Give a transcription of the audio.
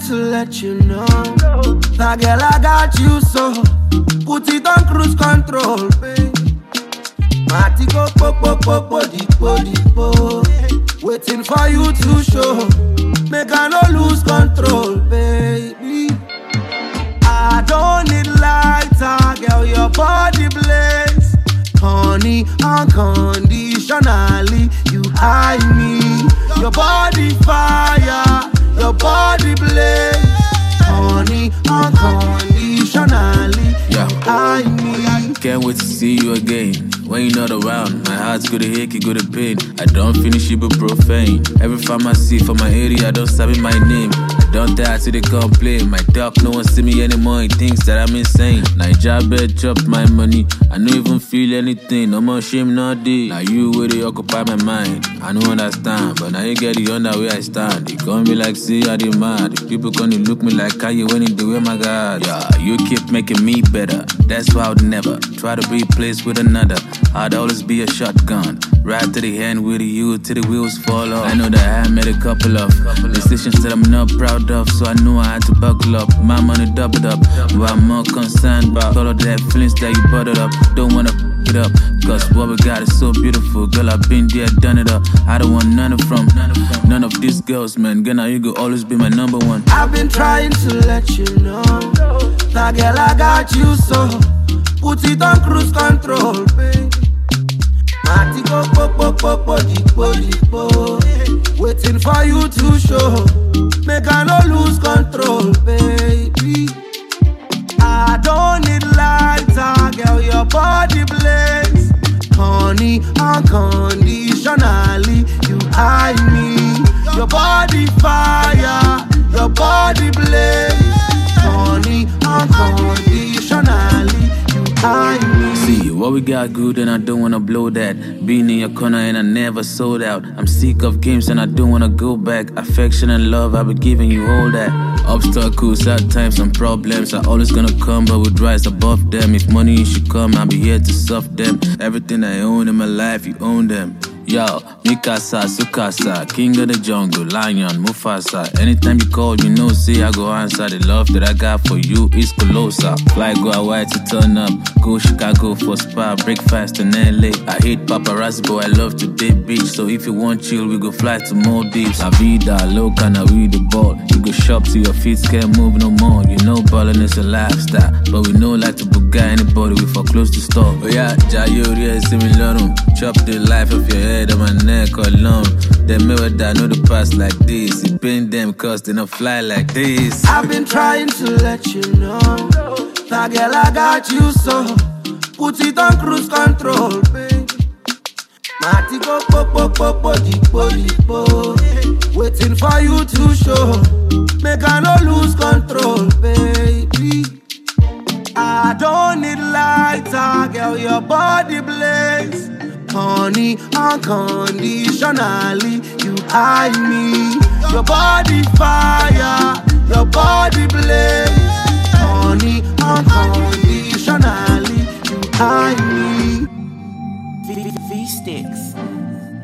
to let you know that girl I got you so. Put it on cruise control, babe. Mati go po dipo. Waiting for you to show. Make I no lose control, baby. I don't need lighter, girl, your body blaze. Honey, unconditionally, you hide me. Your body fire, your body blaze. Honey, unconditionally, you hide me. Can't wait to see you again. When you're not around, my heart's gonna ache, it gonna pain. I don't finish it but profane. Every pharmacy for my area, I don't sabi my name. I don't dare to they complain. My dog, no one see me anymore, he thinks that I'm insane. Naija bed chop my money, I don't even feel anything. No more shame, no day. Now you where they occupy my mind. I don't understand, but now you get the under where I stand. They call me like, see, I did mad. The people gonna look me like, how you winning the way, my God. Yeah, you keep making me better. That's why I would never try to be replaced with another. I'd always be a shotgun, right to the hand with you till the wheels fall off. I know that I made a couple of decisions that I'm not proud of, so I knew I had to buckle up. My money doubled up, but I'm more concerned about all of that feelings that you bottled up. Don't wanna f it up, cause what we got is so beautiful. Girl, I've been there, done it up. I don't want none of these girls, man. Girl, now you go always be my number one. I've been trying to let you know that girl, I got you so. Put it on cruise control, babe. Mati go po dipo. Waiting for you to show. Make I no lose control, baby. I don't need lighter, girl, your body blaze. Honey, unconditionally, you hide me. Your body fire, your body blaze. Honey, unconditionally, you hide me. See, what we got good and I don't wanna blow that. Being in your corner and I never sold out. I'm sick of games and I don't wanna go back. Affection and love, I'll be giving you all that. Obstacles, hard times and problems are always gonna come, but we'd rise above them. If money should come, I'll be here to solve them. Everything I own in my life, you own them. Yo, Mikasa, Sukasa, king of the jungle, lion, Mufasa. Anytime you call, you know, say I go answer. The love that I got for you is colossal. Fly go Hawaii to turn up, go Chicago for spa, breakfast in LA. I hate paparazzi, but I love to date beach. So if you want chill, we go fly to Maldives. La vida loca, now we the ball. You go shop till your feet can't move no more. You know ballin' is a lifestyle, but we know like to buga anybody we for close to stop. Oh yeah, Jayori, similar. Chop the life of your head on my neck alone. Them never die, know the past like this. It pain them cause they don't fly like this. I've been trying to let you know that girl, I got you so. Put it on cruise control, babe. Mati go po dipo. Waiting for you to show. Make I no lose control, baby. I don't need lighter, girl, your body blaze. Honey, unconditionally, you hide me. Your body fire, your body blaze. Honey, unconditionally, you hide me. V-Sticks.